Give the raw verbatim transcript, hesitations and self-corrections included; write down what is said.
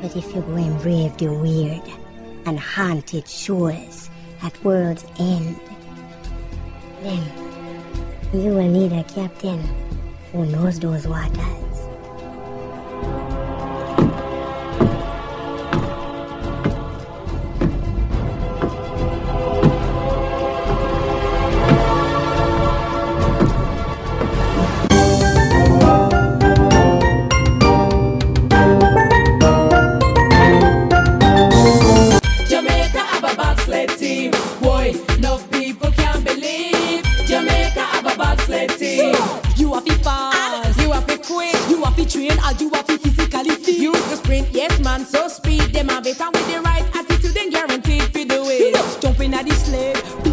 But if you go and brave the weird and haunted shores at world's end, then you will need a captain who knows those waters. You have to fast, you have to quick, you have to train, or you have to physically fit. You to sprint, yes man, so speed. Them a better with the right attitude and guaranteed for the way. Jumping at the sled.